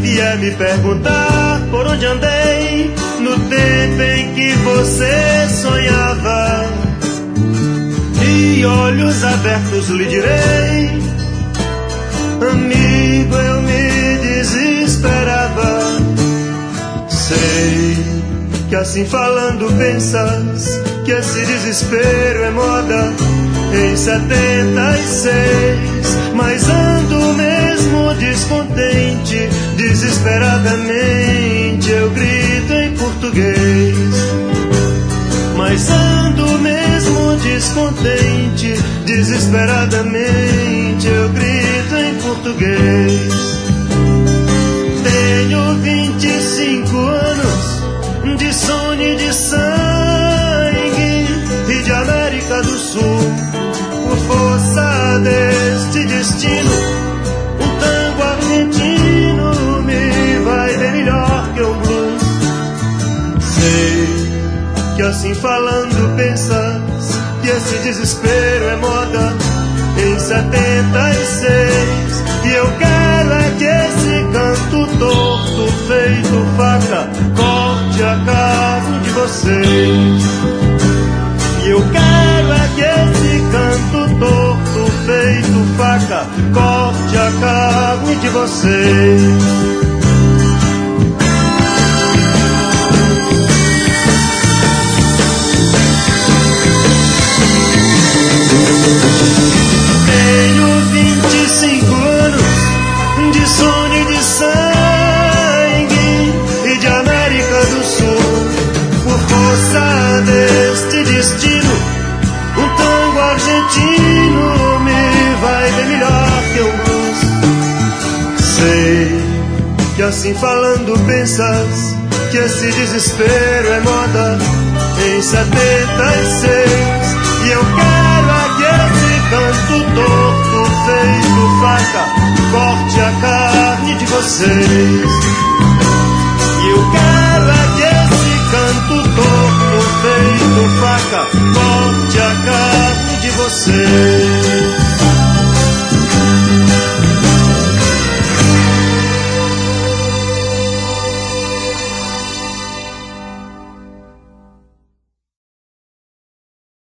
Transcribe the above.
vier me perguntar por onde andei no tempo em que você sonhava, de olhos abertos lhe direi: amigo, eu me desesperava. Sei que assim falando pensas que esse desespero é moda em 76, mas ando mesmo descontente, desesperadamente eu grito em português. Mas ando mesmo descontente, desesperadamente eu grito em português. Tenho 25 anos de sono e de sangue e de América do Sul. Por força deste destino, um tango argentino me vai ver melhor que o blues. Sei que assim falando pensas que esse desespero é moda em 76, e eu quero é que esse canto torto feito faca corte a carne de vocês. E eu quero é que esse canto torto feito faca corte a carne de vocês. Tenho 25 anos de sono e de sangue e de América do Sul. Por força deste destino, um tango argentino me vai bem melhor que um blues. Sei que assim falando pensas que esse desespero é moda em 76, e eu quero é que esse canto torto feito faca corte a carne de vocês.